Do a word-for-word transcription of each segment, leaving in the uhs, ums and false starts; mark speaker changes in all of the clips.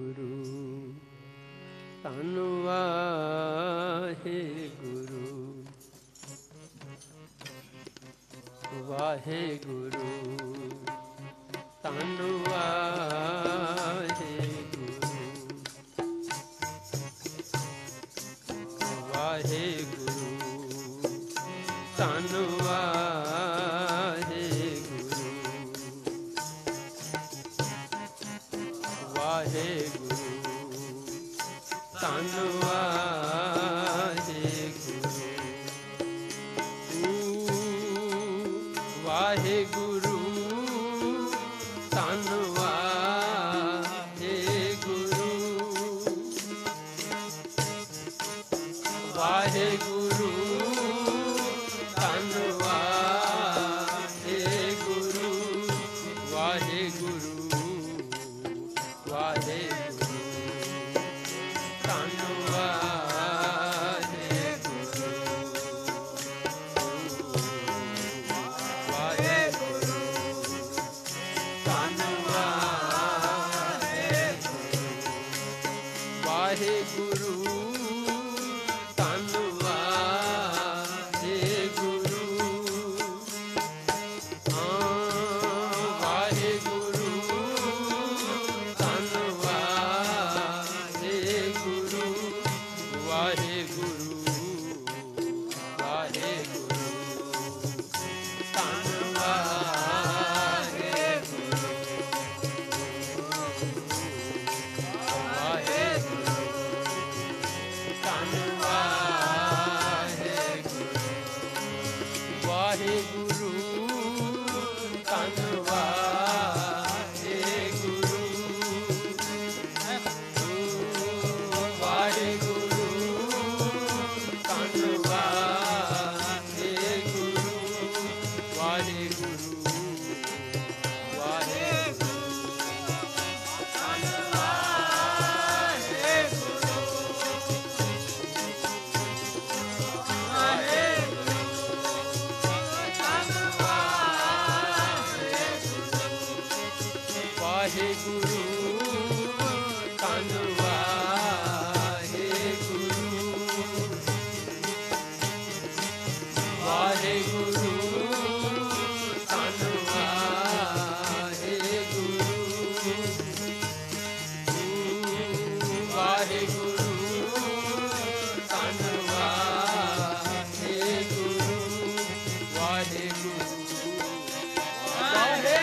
Speaker 1: गुरु धन वाहे गुरु वाहे गुरु धन वाहे गुरु वाहे गुरु धन वाहे गुरु वाहे गुरु धन वाहे गुरु वाहे गुरु धन वाहे गुरु वाहे गुरु धन वाहे गुरु वाहे गुरु वाहे गुरु धन वाहे गुरु वाहे गुरु धन वाहे गुरु वाहे गुरु धन वाहे गुरु वाहे गुरु धन वाहे गुरु वाहे गुरु वाहे गुरु धन वाहे गुरु वाहे गुरु धन वाहे गुरु वाहे गुरु धन वाहे गुरु वाहे गुरु धन वाहे गुरु वाहे गुरु वाहे गुरु धन वाहे गुरु वाहे वाहे गुरु धन वाहे गुरु वाहे गुरु धन वाहे गुरु वाहे गुरु धन वाहे गुरु वाहे गुरु वाहे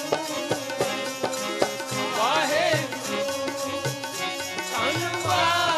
Speaker 1: धन वाहे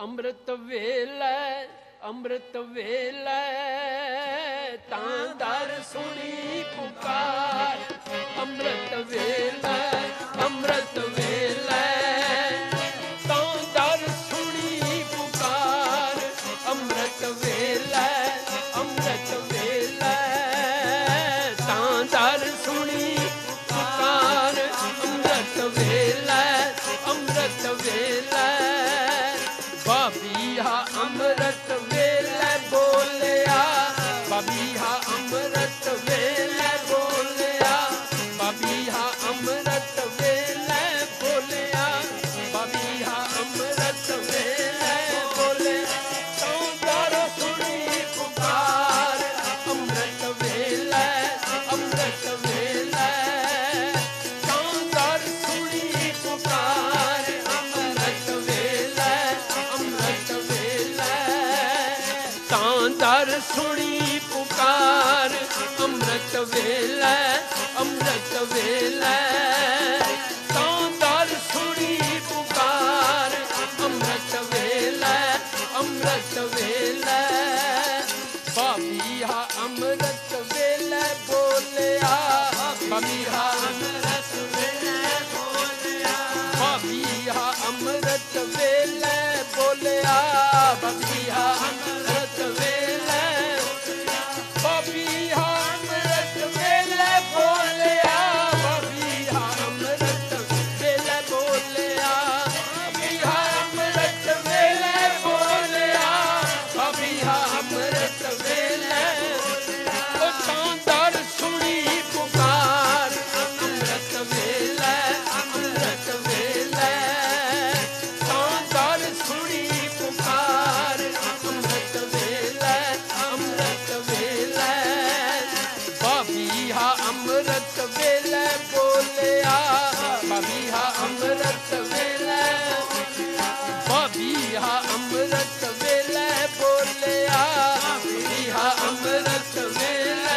Speaker 1: ਅੰਮ੍ਰਿਤ ਵੇਲੇ ਅੰਮ੍ਰਿਤ ਵੇਲੇ ਤਾਂ ਦਰ ਸੁਣੀ ਪੁਕਾਰ ਅੰਮ੍ਰਿਤ ਵੇਲੇ ਅੰਮ੍ਰਿਤ ਵੇਲੇ ਤਾਂ ਦਰ ਸੁਣੀ ਪੁਕਾਰ ਅੰਮ੍ਰਿਤ ਵੇਲੇ ਅੰਮ੍ਰਿਤ ਵੇਲੇ ਤਾਂ ਦਰ ਸੁਣੀ ਪੁਕਾਰ ਅੰਮ੍ਰਿਤ ਵੇਲੇ ਅੰਮ੍ਰਿਤ ਵੇਲੇ ਬਾਬੀਹਾ ਅੰਮ੍ਰਿਤ ਵੇਲੇ ਬੋਲਿਆ ਬਾਬੀਹਾ ਅੰਮ੍ਰਿਤ ਵੇਲੇ ਬੋਲਿਆ ਬਾਬੀਹਾ ਅੰਮ੍ਰਿਤ ਵੇਲੇ ਬੋਲਿਆ ਬਾਬੀਹਾ ਅੰਮ੍ਰਿਤ ਵੇਲੇ ਬੋਲੇ ਤਾਂ ਦਰ ਸੁਣੀ ਪੁਕਾਰ ਅੰਮ੍ਰਿਤ ਵੇਲੇ ਅੰਮ੍ਰਿਤ ਵੇਲੇ ਤਾਂ ਦਰ ਸੁਣੀ ਪੁਕਾਰ ਅੰਮ੍ਰਿਤ ਵੇਲੇ ਅੰਮ੍ਰਿਤ ਵੇਲੇ ਤਾਂ ਦਰ ਸੁਣੀ ਪੁਕਾਰ ਅੰਮ੍ਰਿਤ ਵੇਲੇ ਅੰਮ੍ਰਿਤ ਵੇਲੇ ਤਾਂ ਦਰ ਸੁਣੀ ਪੁਕਾਰ ਅੰਮ੍ਰਿਤ ਵੇਲੇ ਅੰਮ੍ਰਿਤ ਵੇਲੇ ਬਾਬੀਹਾ ਅੰਮ੍ਰਿਤ ਵੇਲੇ ਬੋਲਿਆ ਬਾਬੀਹਾ ਅੰਮ੍ਰਿਤ ਵੇਲੇ ਬੋਲਿਆ ਬਾਬੀਹਾ ਅੰਮ੍ਰਿਤ ਵੇਲੇ ਬੋਲਿਆ ਬਾਬੀਹਾ ਅੰਮ੍ਰਿਤ ਵੇਲੇ ਬਾਬੀਹਾ ਅੰਮ੍ਰਿਤ ਵੇਲੇ ਬੋਲਿਆ ਬਾਬੀਹਾ ਅੰਮ੍ਰਿਤ ਵੇਲੇ ਬੋਲਿਆ ਬਾਬੀਹਾ ਅੰਮ੍ਰਿਤ ਵੇਲੇ ਬੋਲਿਆ ਬਾਬੀਹਾ ਅੰਮ੍ਰਿਤ ਵੇਲੇ ਉਹ ਤਾਂ ਦਰ ਸੁਣੀ ਪੁਕਾਰ ਅੰਮ੍ਰਿਤ ਵੇਲੇ ਅੰਮ੍ਰਿਤ ਵੇਲੇ ਤਾਂ ਦਰ ਸੁਣੀ ਪੁਕਾਰ ਅੰਮ੍ਰਿਤ ਵੇਲੇ ਅੰਮ੍ਰਿਤ ਵੇਲੇ ਬਾਬੀਹਾ ਅੰਮ੍ਰਿਤ ਵੇਲੇ ਬੋਲਿਆ ਬਾਬੀਹਾ ਅੰਮ੍ਰਿਤ ਵੇਲੇ ਬਾਬੀਹਾ ਅੰਮ੍ਰਿਤ ਵੇਲੇ ਬੋਲਿਆ ਬਾਬੀਹਾ ਅੰਮ੍ਰਿਤ ਵੇਲੇ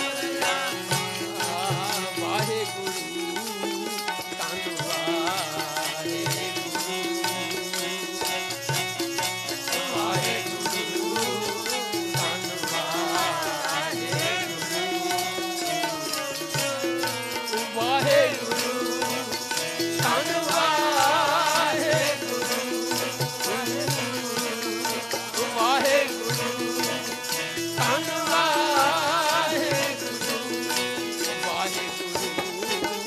Speaker 1: ਵਾਹਿਗੁਰੂ ਧੰਨਵਾਦ ਵਾਹਿਗੁਰੂ ਧੰਨਵਾਦ ਵਾਹਿਗੁਰੂ ਧੰਨਵਾਦ ਵਾਹਿਗੁਰੂ ਧੰਨਵਾਦ ਵਾਹਿਗੁਰੂ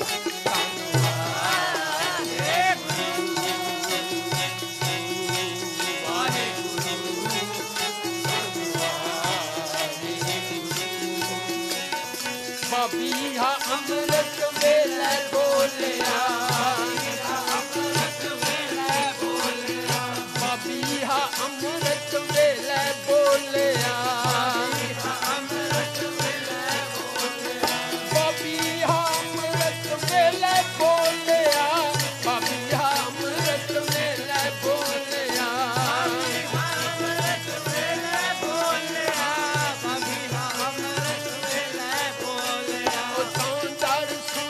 Speaker 1: ਬਾਬੀਹਾ ਅੰਮ੍ਰਿਤ ਵੇਲੇ ਬੋਲਿਆ ਅੰਮ੍ਰਿਤ ਵੇਲੇ ਬੋਲਿਆ ਬਾਬੀਹਾ ਅੰਮ੍ਰਿਤ ਵੇਲੇ ਬੋਲਿਆ ਅੰਮ੍ਰਿਤ ਵੇਲੇ ਬੋਲਿਆ ਬਾਬੀਹਾ ਅੰਮ੍ਰਿਤ ਵੇਲੇ ਬੋਲਿਆ ਬਾਬੀਹਾ ਅੰਮ੍ਰਿਤ ਵੇਲੇ ਬੋਲਿਆ ਅੰਮ੍ਰਿਤ ਵੇਲੇ ਬੋਲਿਆ ਬਾਬੀਹਾ ਅੰਮ੍ਰਿਤ ਵੇਲੇ ਬੋਲਿਆ ਉਹ ਤਾਂ ਦਰ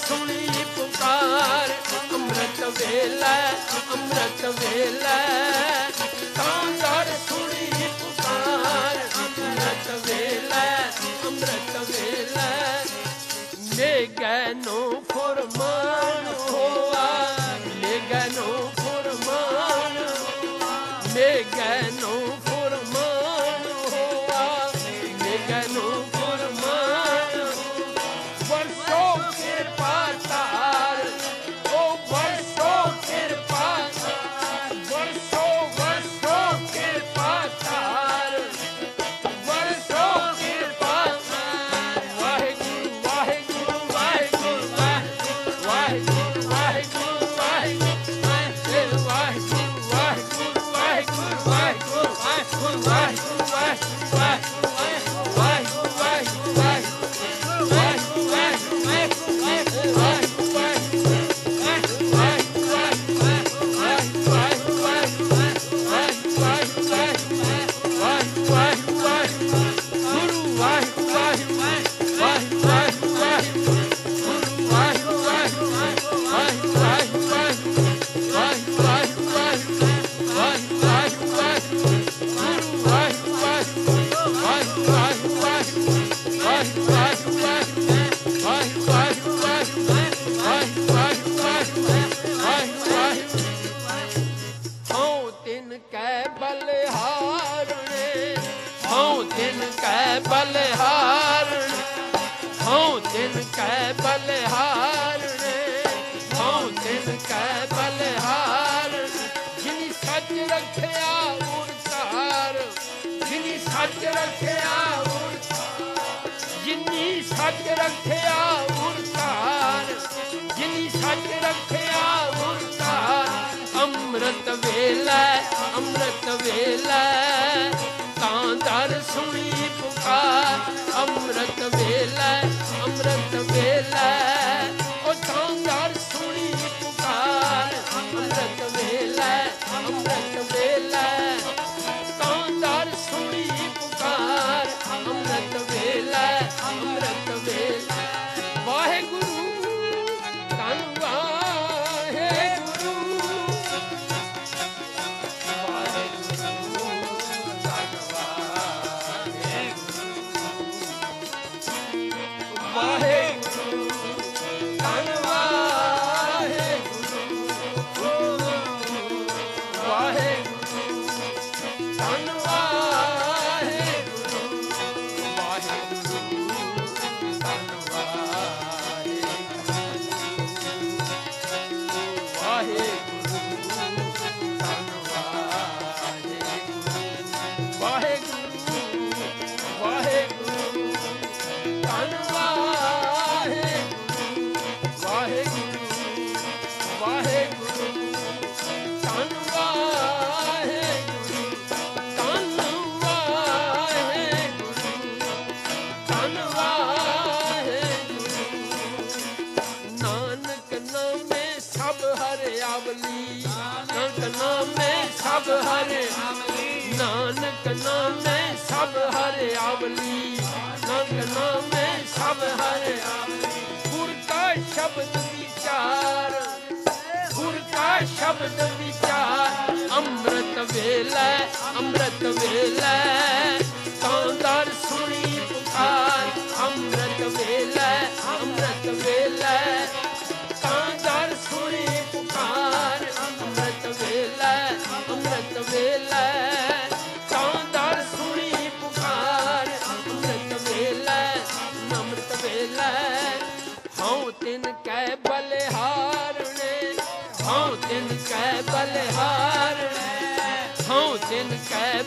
Speaker 1: ਸੁਣੀ ਪੁਕਾਰ ਅੰਮ੍ਰਿਤ ਵੇਲੇ ਅੰਮ੍ਰਿਤ ਵੇਲੇ ਤਾਂ ਦਰ ਸੁਣੀ ਪੁਕਾਰ ਅੰਮ੍ਰਿਤ ਵੇਲੇ ਅੰਮ੍ਰਿਤ ਵੇਲੇ ਮੇਘੈ ਨੂੰ ਫੁਰਮਾਨ ਹੋਆ ਮੇਘੈ ਨੂੰ ਫੁਰਮਾਨ ਮੇਘੈ ਨੂੰ ਫੁਰਮਾਨ ਹੋਆ ਮੇਘੈ ਨੂੰ ਫੁਰਮਾਨ ਵਰਸੋ ਕਿਰਪਾ ਤਾਰ ਉਹ ਵਰਸੋ ਕਿਰਪਾ ਵਰਸੋ ਵਰਸੋ ਕਿਰਪਾ ਤਾਰ ਵਰਸੋ ਕਿਰਪਾ ਵਾਹਿਗੁਰੂ ਵਾਹਿਗੁਰੂ ਵਾਹਿਗੁਰੂ ਵਾਹਿਗੁਰੂ ਵਾਹਿਗੁਰੂ ਵਾਹਿਗੁਰੂ ਵਾਹਿਗੁਰੂ ਵਾਹਿਗੁਰੂ ਵਾਹਿਗੁਰੂ ਵਾਹਿਗੁਰੂ ਅੰਮ੍ਰਿਤ ਵੇਲੇ ਅੰਮ੍ਰਿਤ ਵੇਲੇ ਤਾਂ ਦਰ ਸੁਣੀ ਪੁਕਾਰ ਅੰਮ੍ਰਿਤ ਵੇਲੇ ਅੰਮ੍ਰਿਤ ਵੇਲੇ ਉਹ ਤਾਂ ਦਰ ਸੁਣੀ ਪੁਕਾਰ ਅੰਮ੍ਰਿਤ ਵੇਲੇ ਅੰਮ੍ਰਿਤ ਵੇਲੇ ਤਾਂ ਦਰ ਸੁਣੀ ਪੁਕਾਰ ਅੰਮ੍ਰਿਤ ਵੇਲੇ ਅੰਮ੍ਰਿਤ ਵੇਲੇ ਵਾਹਿਗੁਰੂ ਧੰਨ ਨਾਨਕ ਨਾਮੇ ਸਭ ਹਰਿਆਵਲੀ ਨਾਨਕ ਨਾਮੇ ਸਭ ਹਰਿਆਵਲੀ ਗੁਰ ਕਾ ਸ਼ਬਦ ਵਿਚਾਰ ਗੁਰ ਕਾ ਸ਼ਬਦ ਵਿਚਾਰ ਅੰਮ੍ਰਿਤ ਵੇਲੇ ਅੰਮ੍ਰਿਤ ਵੇਲੇ ਤਾਂ ਦਰ ਸੁਣੀ ਪੁਕਾਰ ਅੰਮ੍ਰਿਤ ਵੇਲੇ ਅੰਮ੍ਰਿਤ ਵੇਲੇ ਤਾਂ ਦਰ ਸੁਣੀ ਪੁਕਾਰ ਅੰਮ੍ਰਿਤ ਵੇਲੇ ਅੰਮ੍ਰਿਤ ਵੇਲੇ ਤਾਂ ਦਰ ਸੁਣੀ ਪੁਕਾਰ ਅੰਮ੍ਰਿਤ ਵੇਲੇ ਅੰਮ੍ਰਿਤ ਵੇਲੇ ਹਉ ਤਿਨ ਕੈ ਬਲਿਹਾਰਣੇ ਹਉ ਤਿਨ ਕੈ ਬਲਿਹਾਰਣੇ ਹਉ ਤਿਨ ਕੈ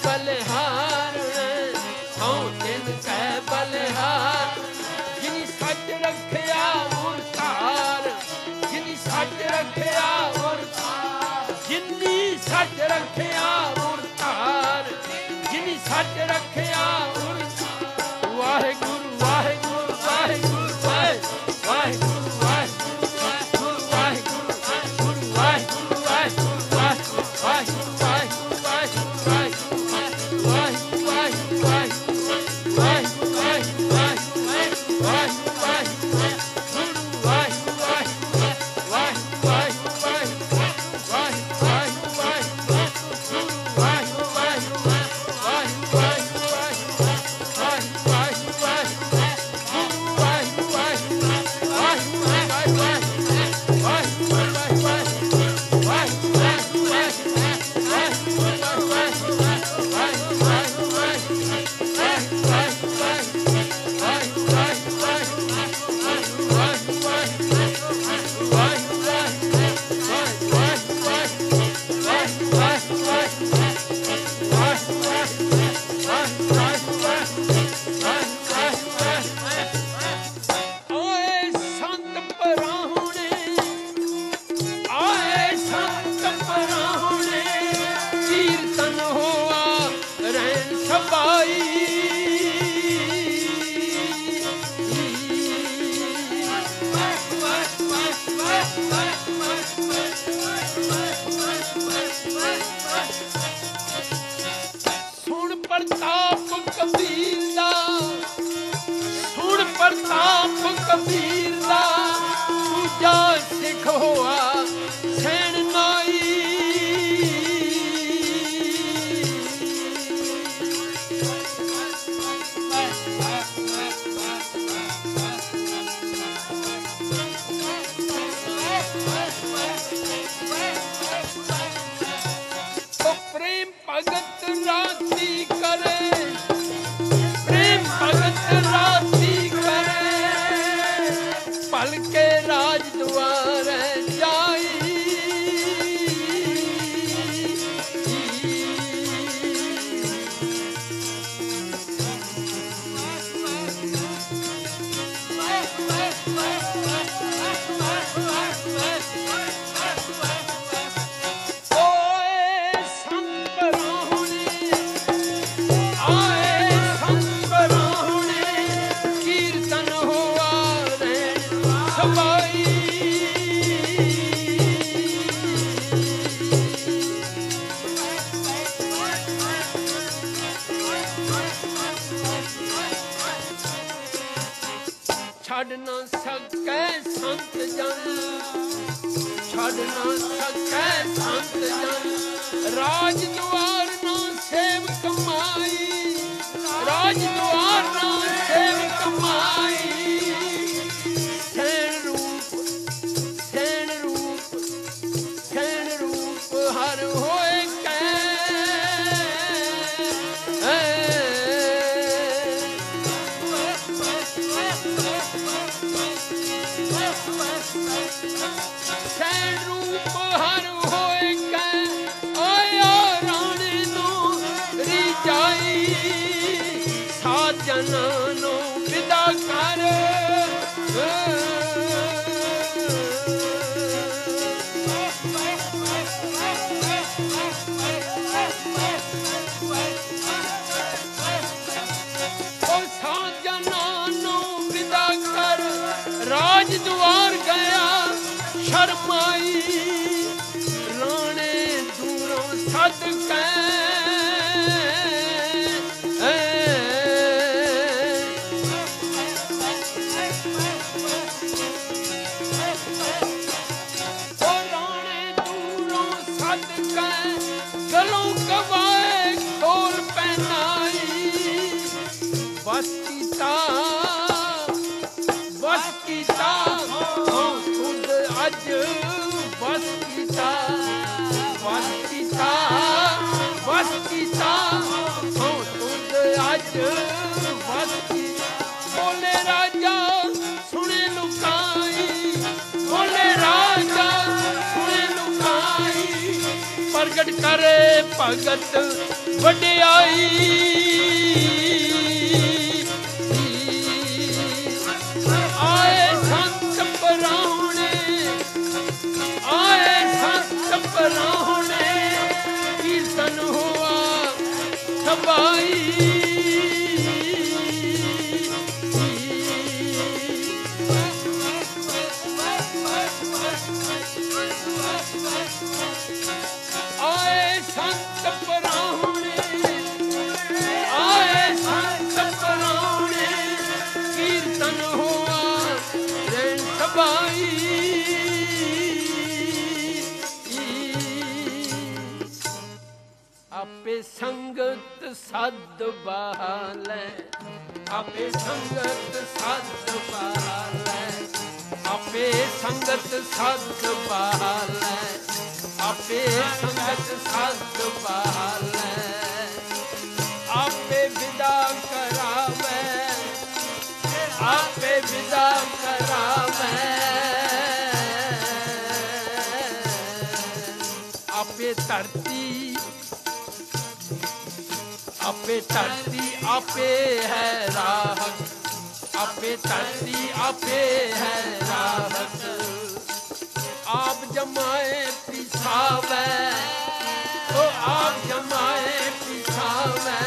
Speaker 1: ਬਲਿਹਾਰਣੇ ਹਉ ਤਿਨ ਕੈ ਬਲਿਹਾਰ ਜਿਨੀ ਸੱਚ ਰੱਖਿਆ ਉਰ ਧਾਰ ਜਿਨੀ ਸੱਚ ਰੱਖਿਆ ਉਰ ਧਾਰ ਜਿਨੀ ਸੱਚ ਰੱਖਿਆ ਉਰ ਧਾਰ ਜਿਨੀ ਸੱਚ ਰੱਖਿਆ ਉਰ ਵਾਹਿਗੁਰੂ ਵਾਹਿਗੁਰੂ ਵਾਹਿਗੁਰੂ ਵਾਹਿਗੁਰੂ ਵਾਹਿਗੁਰੂ सुन प्रताप कबीर दा, सुन प्रताप कबीर दा, दूजा सिख होआ सैन नाई। तो प्रेम भगत राती करे, प्रेम भगत राती करे, पल के राज द्वार जाई। ओए संत पराहुणे, आए संत पराहुणे, कीर्तन हुआ रैन सबाई। छड़ न सकै संत जन, छड़ न सकै संत जन, राज द्वार न सेव कमाई, राज द्वार न सेव कमाई। सैन रूप, सैन रूप, सैन रूप हर होए कै। सैन रूप हर होए कै, आया राणे नो रिजाई। साजना नो विदा कर, ओ साजना नो विदा कर, राज द्वार गया शर्माई। राणे दूरों सद कै, ओ राणे दूरों सद कै, गलों गवाए खोल पहनाई। बस कीता, बस कीता, हाँ खुद अज बस कीता, बस कीता, बस कीता, हाँ खुद अज बस कीता। बोले राजा सुने लुकाई, बोले राजा सुने लुकाई, प्रगट करे भगत वड्याई। आए संत पराहुणे, आए संत पराहुणे, कीर्तन हुआ सबाई। आए संत पराहुणे, आए संत पराहुणे, कीर्तन हुआ रैन सबाई। आपे संगत सद बहालै, आपे संगत सद बहालै, आपे संगत सद बहालै, आपे संगत सद बहालै। आपे विदा करावे, आपे विदा करावे, आपे धरती, आपे धरती आपे है राहत, आपे धरती आपे है राहत। आप जमाए पिसावे, ओ आप जमाए पिसावे।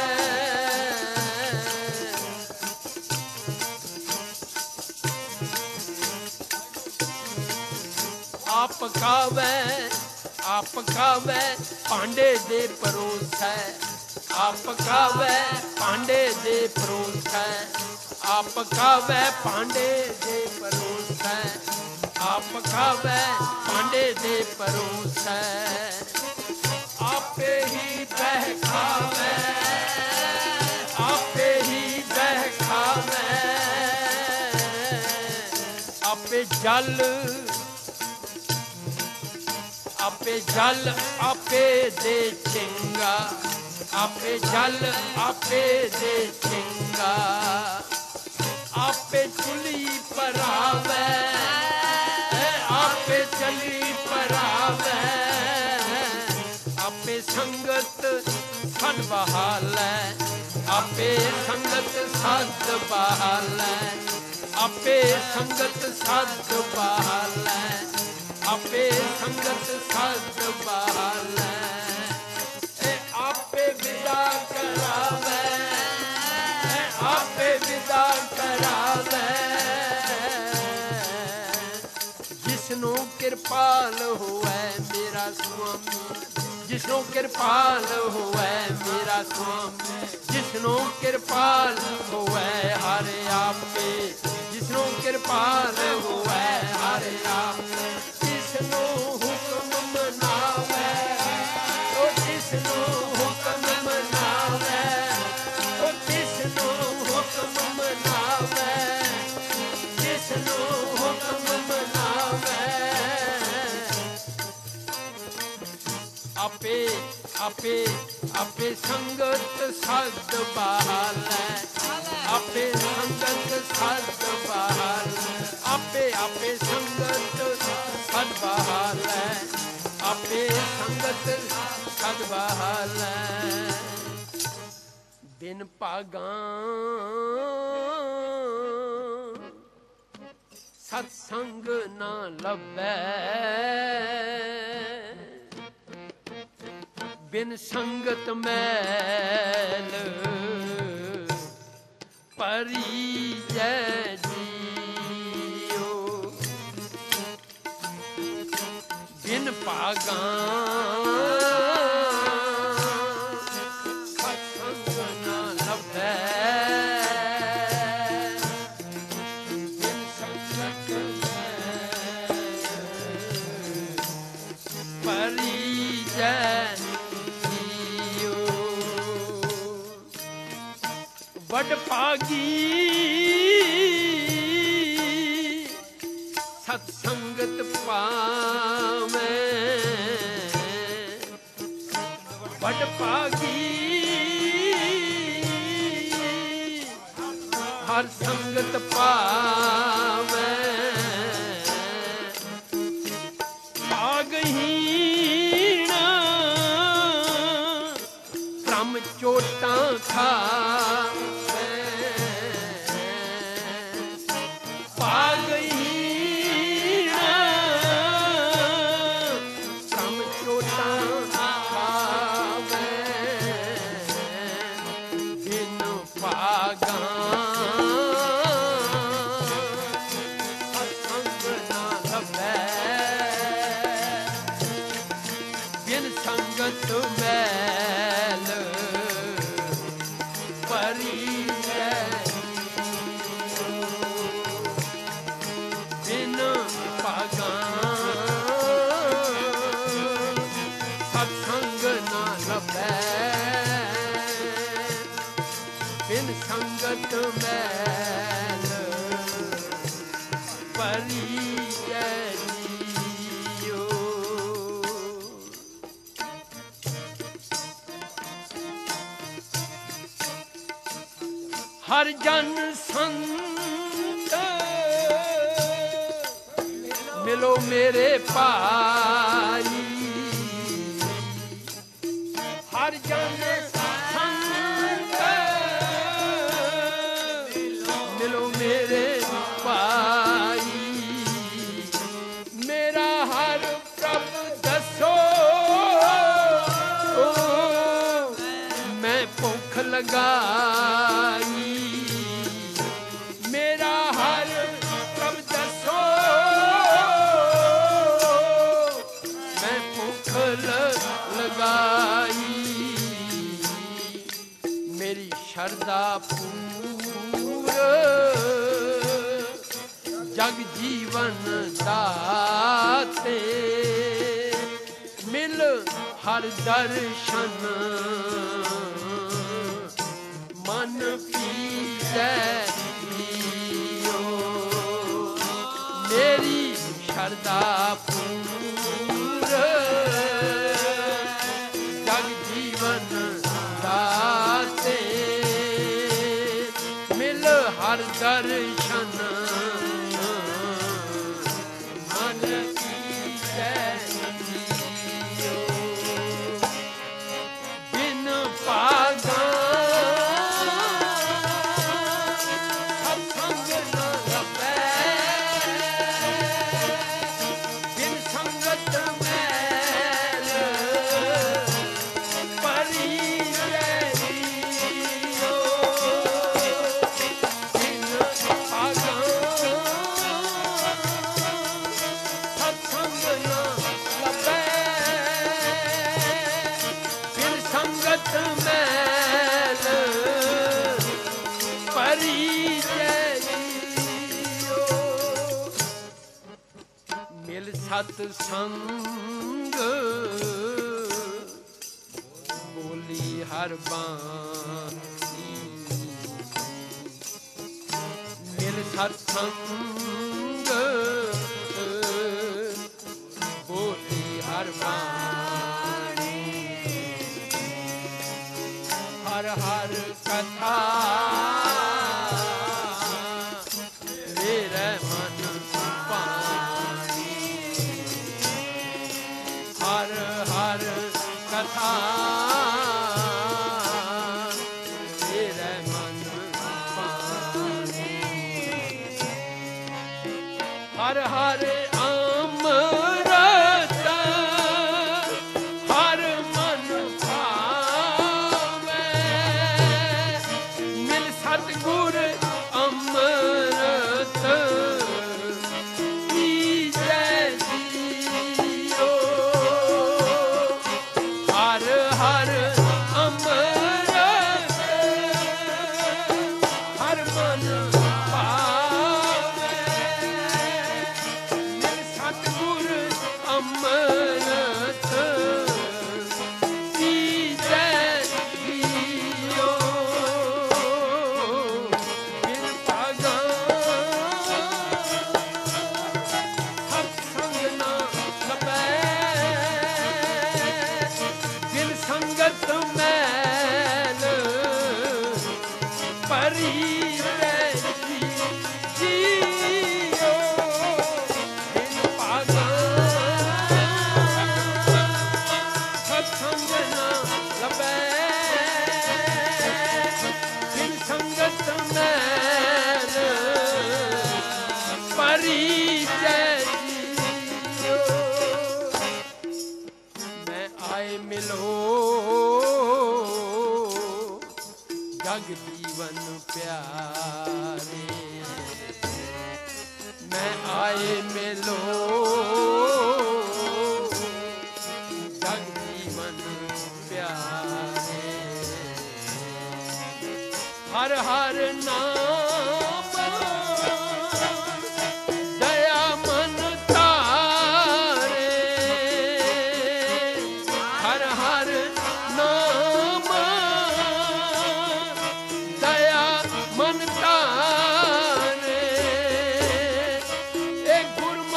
Speaker 1: आप खावे आप खावे भांडे दे परोसै आप खावे भांडे दे परोसै आप खावे भांडे दे परोसै आप खावे भांडे दे परोसै आपे ही बहकावे आपे ही बहकावे आपे जल आपे जल आपे दे चिंगा आपे जल आपे दे चिंगा आपे चुली परावे आपे चली परावे आपे संगत सद बहालै आपे संगत सद बहालै आपे संगत सद बहालै आपे संगत सद बहालै आपे विदा करावे आपे विदा करावे जिसनों कृपाल होवे मेरा स्वामी जिसनों कृपाल होवे मेरा स्वामी जिसनों कृपाल होवे हरे आपे जिसनों कृपाल होवे हरे आपे जिसनों हुक्म मनावे ओ जिसनों हुक्म मनावे ओ जिसनों हुक्म मनावे जिसनों हुक्म मनावे आपे आपे आपे संगत सद बहालै आपे संगत सद बहालै आपे आपे संगत सद बहालै आपे संगत सद बहालै बिन भागां सत्संग ना लभै बिन संगत मैल परिजै जियो बिन भागां सत्संग ना लभै बिन संगत मैल परिजै बड़ भागी सत्संगत पावे बड़ भागी हर संगत पावे भागहीन क्रम चोटां खा संगत मैल परिजै जियो हर जन संत मिलो मेरे भाई हर जन लगाई मेरा हर कब दसो ਸ਼ਰਦਾ ਪੂਰ ਜਗ ਜੀਵਨ ਦਾਤੇ ਮਿਲ ਹਰ ਦਰਸ਼ਨ ਮਨ ਪੀਜੈ ਲੀਓ ਮੇਰੀ ਸ਼ਰਦਾ ਪੂਰ ਜਗ ਜੀਵਨ ਦਾਤੇ ਮਿਲ ਹਰ ਦਰਸ਼ਨ ਮਨ ਪੀਜੈ ਲੀਓ ਬਿਨ ਪਾਗਾ ਸਤ ਸੰਗ ਬੋਲੀ ਹਰ ਬਾਣੀ ਮਿਲ ਸਤ ਸੰਗ ਬੋਲੀ ਹਰ ਬਾਣੀ ਹਰ ਹਰ ਕਥਾ ਮੇਰੇ ਮਨ ਹਰ ਹਰ ਕਥਾ ਤੇਰੇ ਮਨ ਪਾਣੀ ਹਰ ਹਰ ਅੰਮ੍ਰਿਤ ਹਰ ਮਨ ਭਾਵੇ ਮਿਲ ਸਤਿਗੁਰ ਅੰਮ੍ਰਿਤ ਜਗ ਜੀਵਨ ਪਿਆਰੇ ਮੈਂ ਆਏ ਮਿਲੋ ਜਗ ਜੀਵਨ ਪਿਆਰੇ ਹਰ ਹਰ ਨਾਮ
Speaker 2: ਮਨ ਤਾਰੇ ਇਹ ਗੁਰ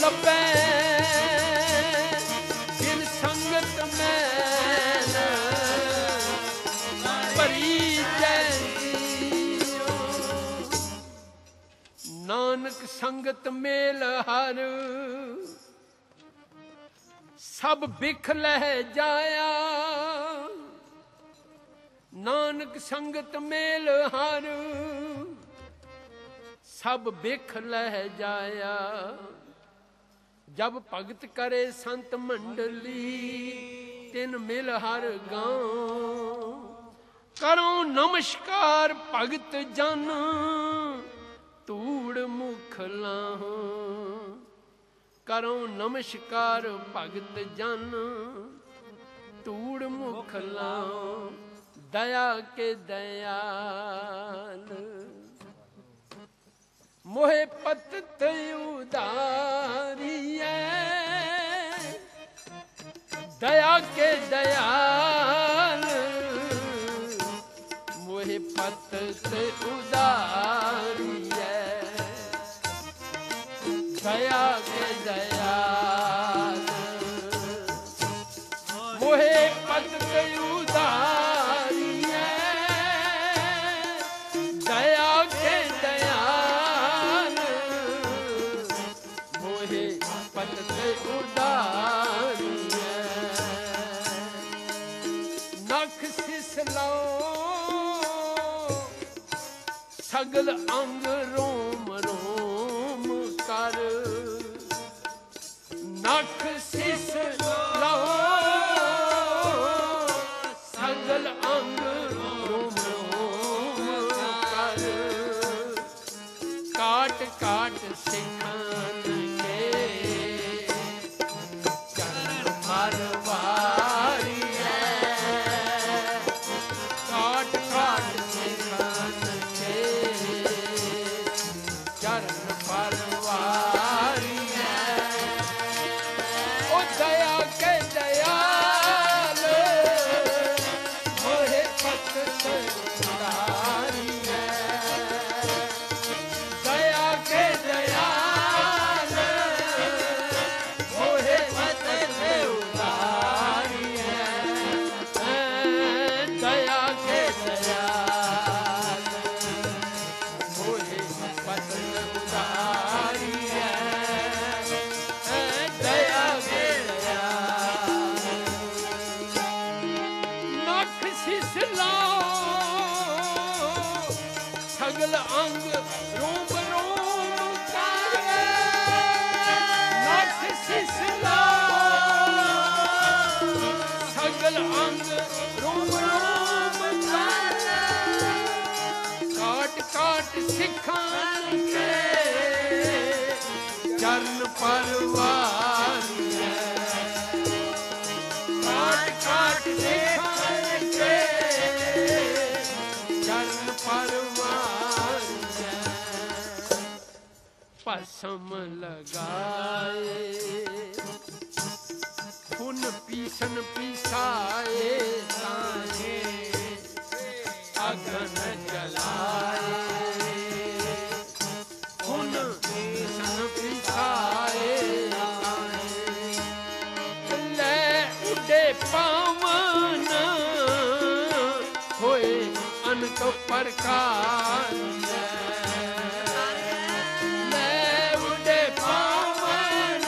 Speaker 1: पै बिन संगत मैल भरी जैसियो। नानक संगत मेल हर सब बिख लह जाया। नानक संगत मेल हर सब बिख लह जाया। जब भगत करे संत मंडली तिन मिल हर गाँव। करो नमस्कार भगत जन तूड़ मुख लाहूं। करो नमस्कार भगत जन तूड़ मुख लाओ। दया के दयाल मोहे पतत उदारिए। दया के दयाल मोहे पतत उदारिए। दया के दयाल मोहे पतत उदारिए। दया के दयाल मोहे पतत उदारिए। नख सिसलो सगल अंग रोम रोम कर। नख सिसलो सगल अंग रोम रोम कर। काट काट सिखान के चरण मरवारी है। काट काट सिखान के चरण मरवारी है। ओ दया के दयाल मोहे पतत उदारी है। दया के दयाल मोहे पतत उदारी है। दया के दयाल मोहे पतत उदारी है। दया के दयाल नख सिसलो सगल अंग रोम रोम कर। नख सिसलो सगल अंग रोम रोम कर। काट काट सिखान के चरण परवारी है। काट काट सिखान के चरण परवारी है। पसम लगाए खून पीसन पिसाए ताहे। अगन जलाए खून पीसन पिसाए ताहे। ले उडे पावन होए अनक प्रकार। ले उडे पावन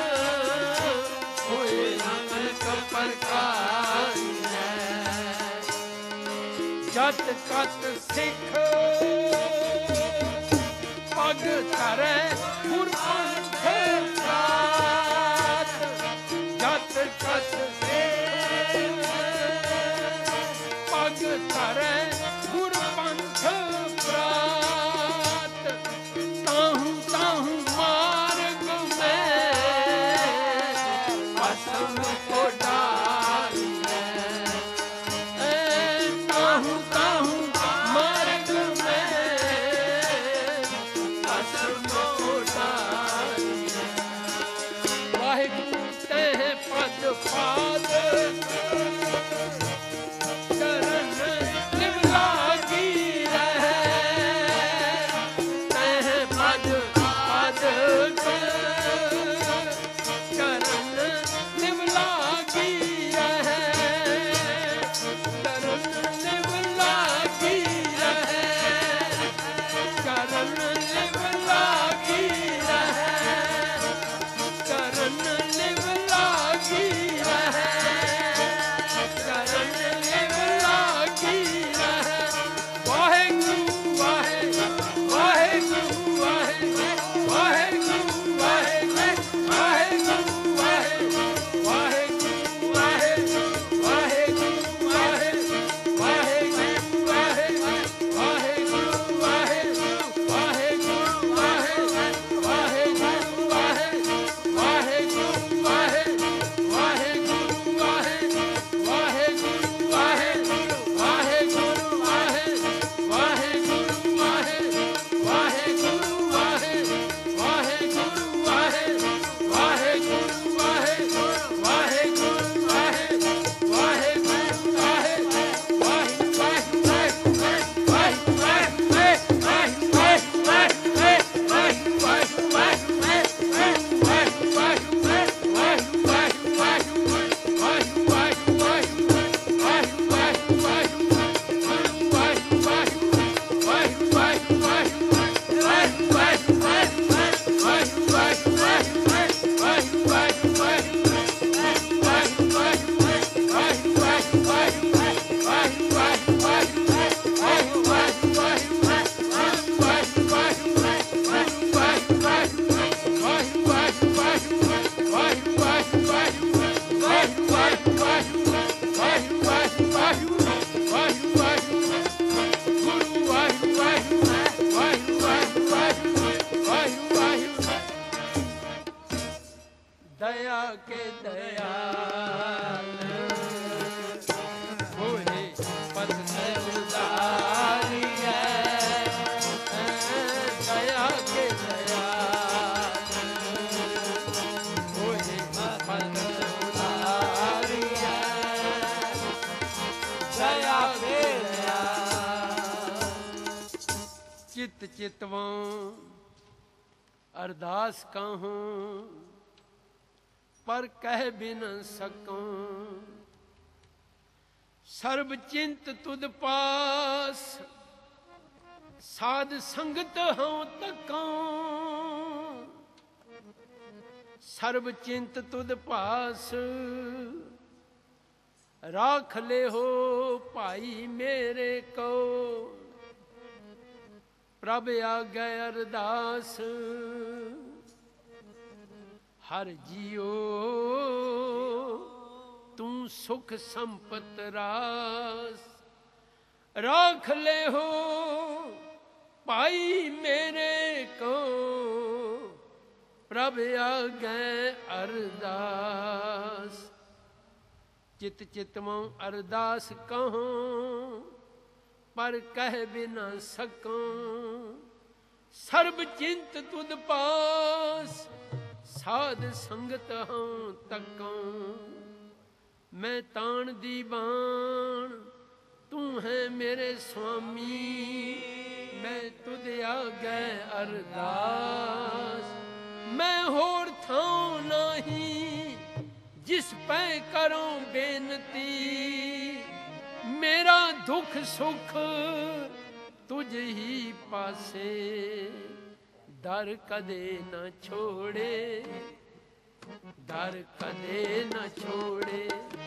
Speaker 1: होए अनक प्रकार। जत कत सिख पग धरे गुरपंथ प्रात। जत कत सिख पग धरे गुरपंथ प्रात। ताहू ताहू मार्ग में पसम को डाली है। ताहू ताहू मार्ग चित चितवां अरदास कहूं पर कह भी न सकूं। सर्ब चिंत तुद पास साध संगत हूं तकूं। सर्ब चिंत तुद पास राख ले हो भाई मेरे को। प्रभ आगे अरदास हर जियो तू सुख संपत रास। राख ले हो भाई मेरे को। प्रभ आगे अरदास चित चितवां अरदास कहूं पर कह भी न सकूं। सर्ब चिंत तुद पास साध संगत हूं तकूं। मैं तान दीवान तू है मेरे स्वामी। मैं तुद आगे अरदास मैं होर थां नहीं जिस पै करूं बेनती। मेरा दुख सुख तुझ ही पासे। दर कदे न छोड़े दर कदे न छोड़े।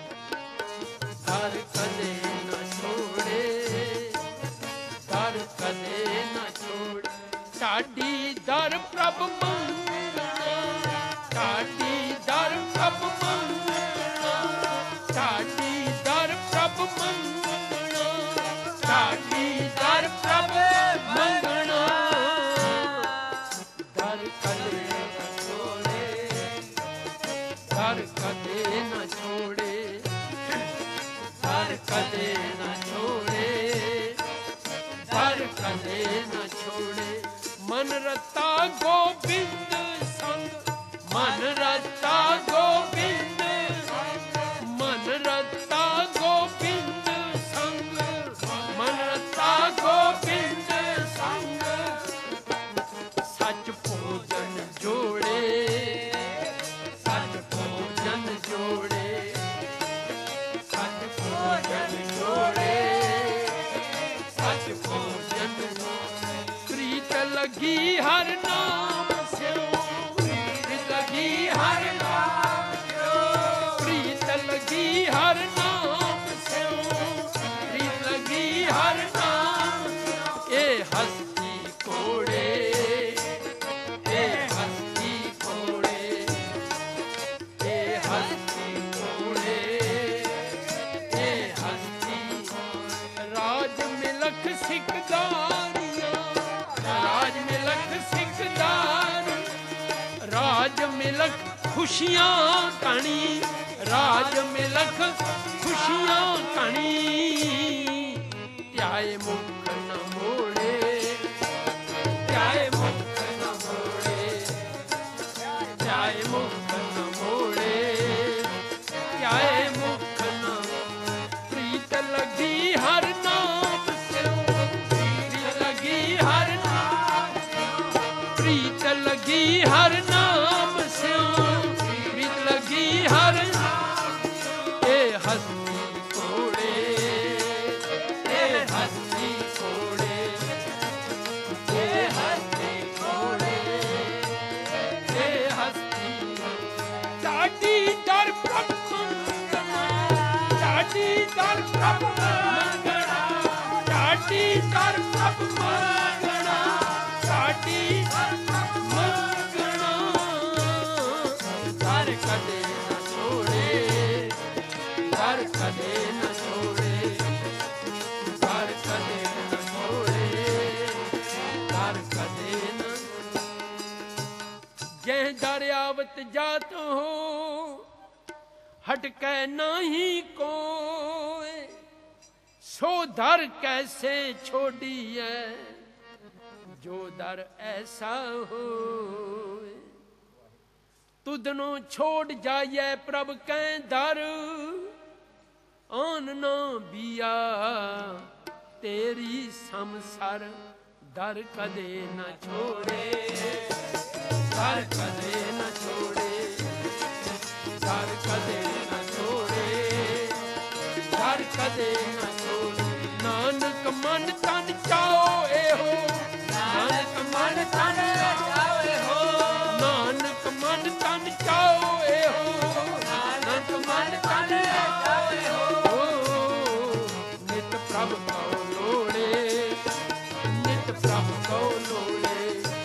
Speaker 1: दर कदे न छोड़े दर कदे न छोड़े। साडी दर प्रभ मंगना साडी दर प्रभ मंगना। साडी दर प्रभ मंगना साडी दर प्रभ मंगना। दर कदे न छोड़े दर कदे न छोड़े। दर कदे न छोड़े दर कदे न छोड़े। मन रता गोबिंद संग मन रता गोबिंद मन रता गोबिंद संग। मन रता गोबिंद संग सच भोजन जोड़े सच भोजन जोड़े। सच भोजन जोड़े सच भोजन जोड़े। प्रीत लगी हर नाम स्यों प्रीत लगी हर नाम स्यों। प्रीत लगी हर नाम स्यों प्रीत लगी हर नाम। ए हस्ती कोड़े ए हस्ती कोड़े ए हस्ती कोड़े ए हस्ती। राज मिलख सिकदारियां राज मिलख सिकदार। राज मिलख खुशियां कणी राज मिलख खुशियां कणी। त्याए मुख न मोड़े त्याए मुख न मोड़े। त्याए मुख न मोड़े त्याए मुख न। प्रीत लगी हर नाम स्यों प्रीत लगी हर नाम। प्रीत लगी हर नाम स्यों प्रीत लगी हर नाम। ए हस्ती कोड़े ए हस्ती ਦਰ ਪ੍ਰਭ ਮੰਗਣਾ, ਢਾਡੀ ਦਰ ਪ੍ਰਭ ਮੰਗਣਾ, ਢਾਡੀ ਦਰ ਪ੍ਰਭ ਮੰਗਣਾ, ਦਰ ਕਦੇ ਨਾ ਛੋੜੇ, ਦਰ ਕਦੇ ਨਾ ਛੋੜੇ, ਦਰ ਕਦੇ ਨਾ ਛੋੜੇ, ਦਰ ਕਦੇ ਨਾ। जह दर आवत जात हो हटकै नहीं कोय, सो दर कैसे छोड़िए जो दर ऐसा हो। तुदनो छोड़ जाइए प्रभ कै दर, आन ना बिया तेरी समसर, दर कदे न छोड़े, दर कदे न छोड़े, दर कदे न छोड़े, दर कदे न छोड़े। नानक मन तन चाओ ए हो, नानक मन तन चाओ ए हो, नानक मन तन चाओ ए हो, नानक मन तन चाओ ए हो। नित प्रभ को लोड़े, नित प्रभ को लोड़े,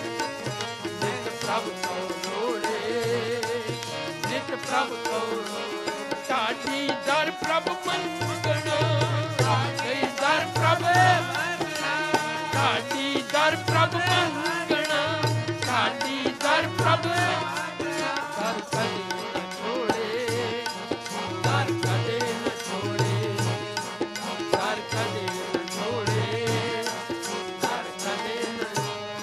Speaker 1: प्रभ को लोड़े, नित प्रभ को लोड़े। ढाडी दर प्रभ मंगना, ढाडी दर प्रभ मंगना, ढाडी दर प्रभ मंगना, ढाडी दर प्रभ मंगना, दर कदे न छोड़े, दर कदे न छोड़े, दर कदे न छोड़े, दर कदे न।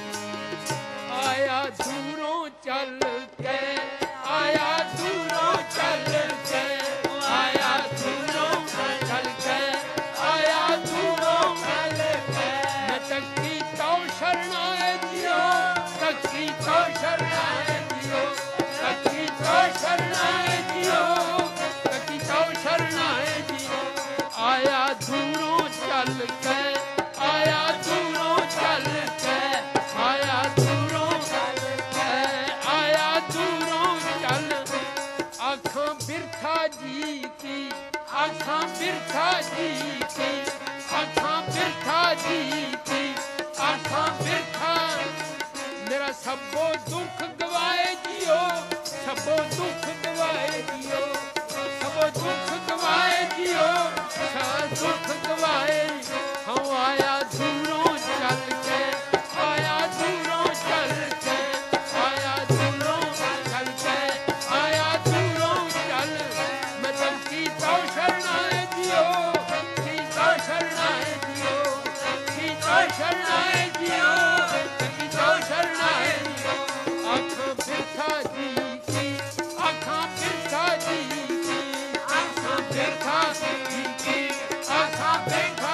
Speaker 1: आया दूरों चल के, आया दूरों चल के, आया दूरों चल के, आया दूरों चल के। मैं तकी तो शरणाए दियो, तकी तो शरणाए दियो, तकी तो शरणाए दियो, तकी तो शरणाए दियो। आया दूरों चल के, आया दूरों चल के, आया दूरों चल के, आया दूरों चल। आँखां बिरथा जी की, आँखां बिरथा जी की, आँखां बिरथा जी की, आँखां बिरथा। मेरा सबो दुख गवाए जियो, सबो दुख गवाए जियो, सबो दुख गवाए जियो, सब दुख गवाए। हम आया दूरों चल के, आया दूरों चल के, आया दूरों चल के, आया दूरों चल। मैं तकी तो शरणाए दियो, की तो शरणाए दियो, की तो शरणाए दियो, की तो शरणाए दियो। आँखां बिरथा जी की, आँखां बिरथा जी की, आँखां बिरथा जी की, आँखां बिरथा।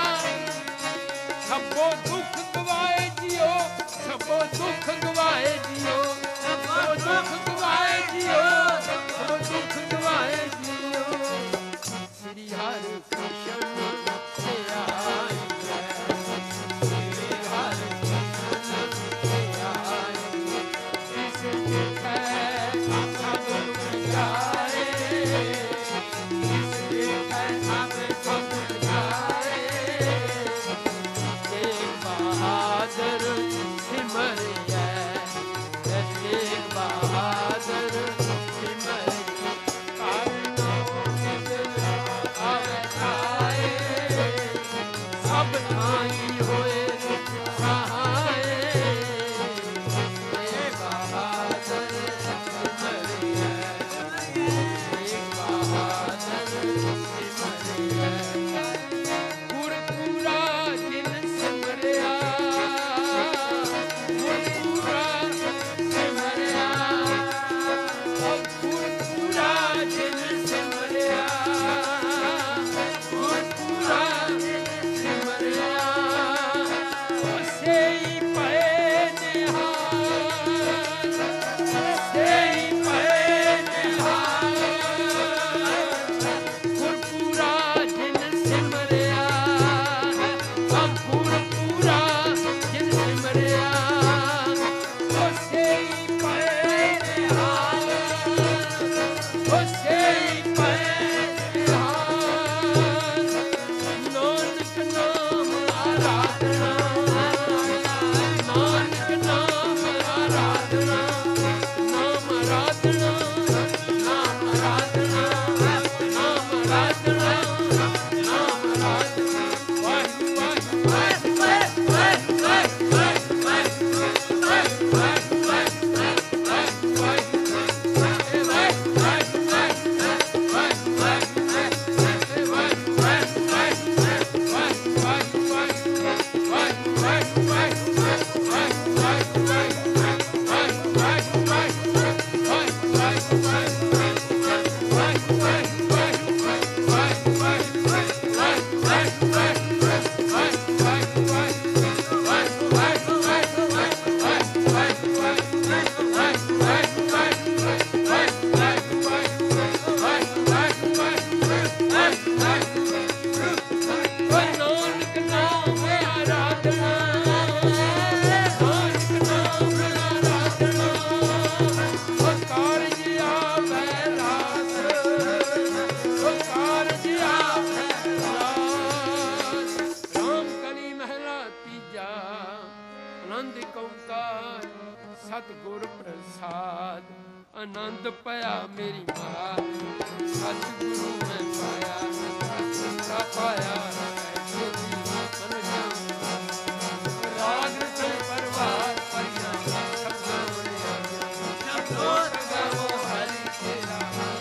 Speaker 1: सबो दुख गवाए जियो, सबो दुख गवाए जियो, सबो दुख गवाए जियो, सबो दुख गवाए जियो। श्री हरि कृष्ण से आई है, श्री हरि कृष्ण से आई है। जिसके है सब दुख जाए, जिसके है सब दुख जाए। बहादुर सिमरिया, तेग बहादुर ਸਤਿਗੁਰ ਪ੍ਰਸਾਦ ਆਨੰਦ ਪਿਆ ਮੇਰੀ ਮਾਤ ਸਤਿਗੁਰੂ ਮੈਂ ਪਾਇਆ ਸਤਿਗੁਰਾ ਪਾਇਆ ਰਾਗ ਰਤਨ ਪਰਵਾਰ ਪਰਿਆ ਸ਼ਬਦੋ ਸ਼ਬਦੋ ਸਗਾਵੋ ਹਰਿ ਤੇਰਾ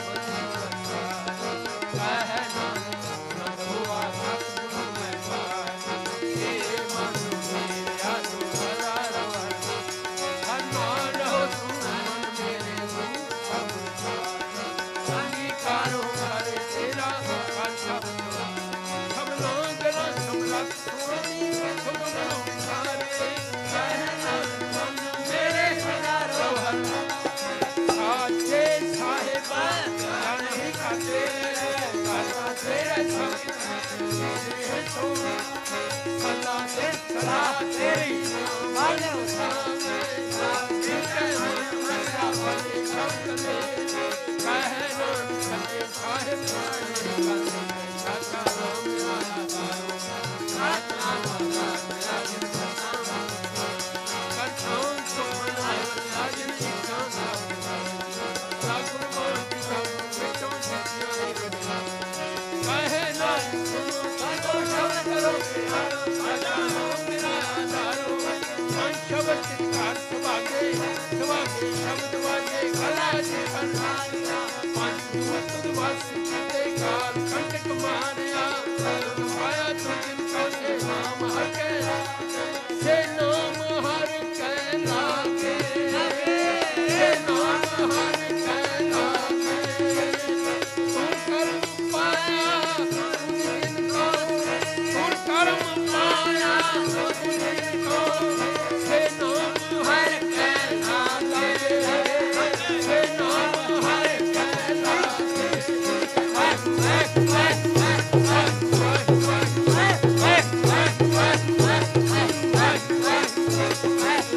Speaker 1: ਕਹਿ ਨਾਨਕ ਨੰਦੁਆ ਸਤਿਗੁਰੂ ਮੈਂ ਪਾਇਆ ਇਹ ਮਨ ਮੇਰਾ ਦੁਆਰਾ
Speaker 2: Hey!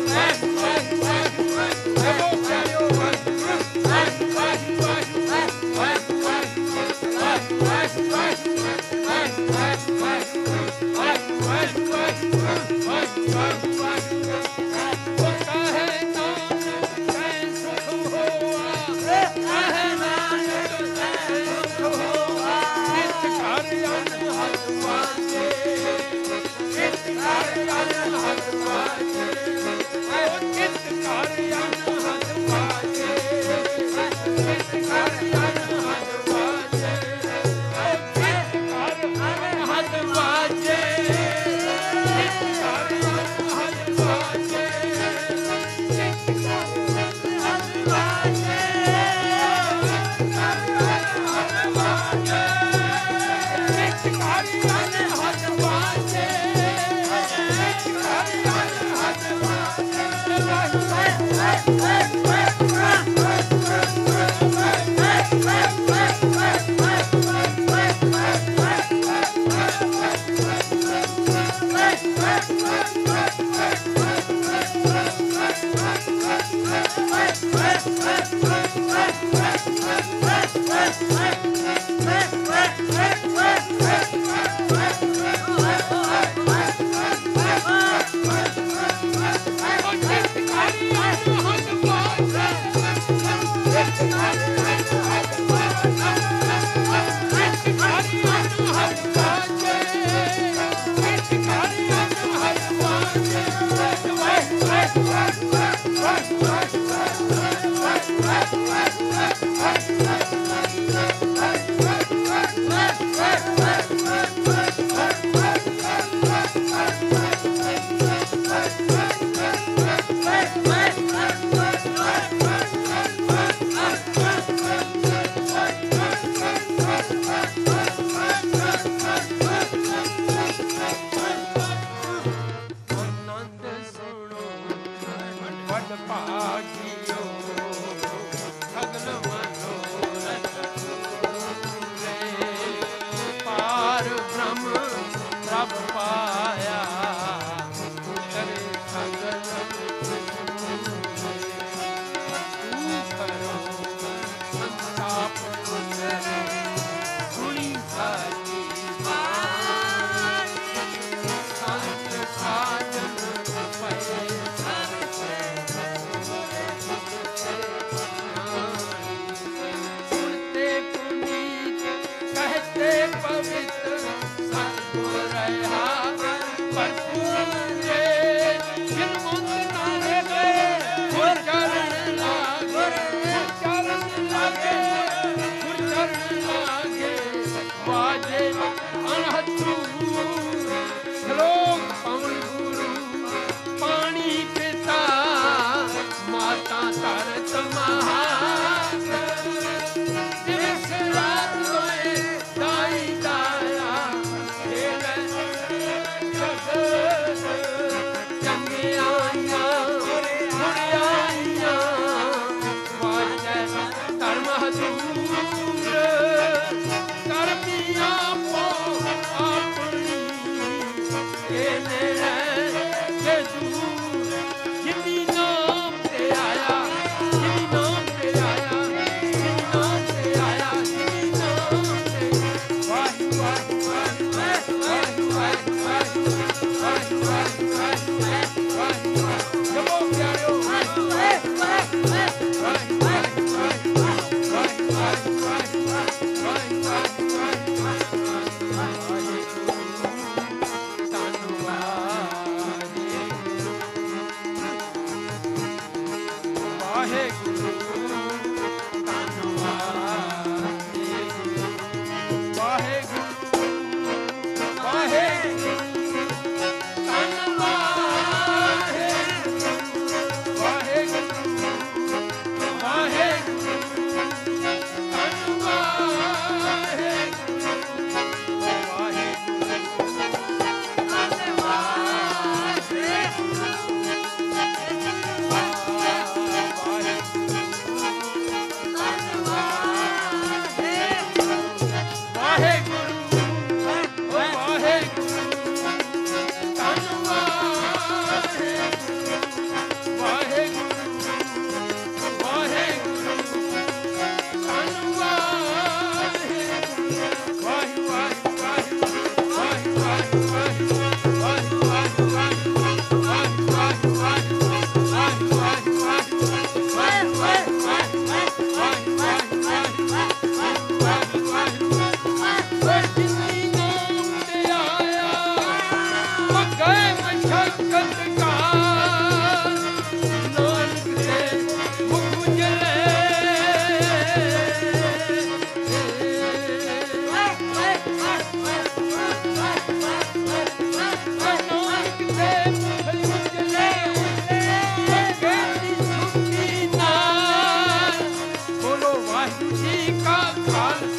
Speaker 1: ਵਾਹਿਗੁਰੂ ਜੀ ਕਾ ਖਾਲਸਾ